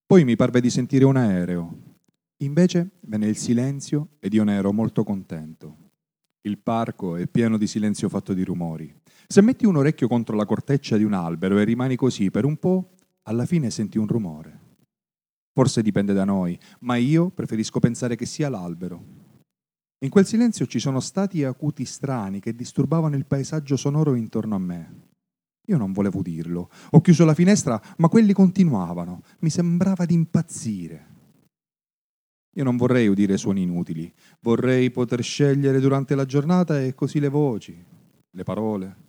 Poi mi parve di sentire un aereo. Invece venne il silenzio ed io ne ero molto contento. Il parco è pieno di silenzio fatto di rumori. Se metti un orecchio contro la corteccia di un albero e rimani così per un po', alla fine senti un rumore. Forse dipende da noi, ma io preferisco pensare che sia l'albero. In quel silenzio ci sono stati acuti strani che disturbavano il paesaggio sonoro intorno a me. Io non volevo dirlo. Ho chiuso la finestra, ma quelli continuavano. Mi sembrava di impazzire. Io non vorrei udire suoni inutili. Vorrei poter scegliere durante la giornata e così le voci, le parole,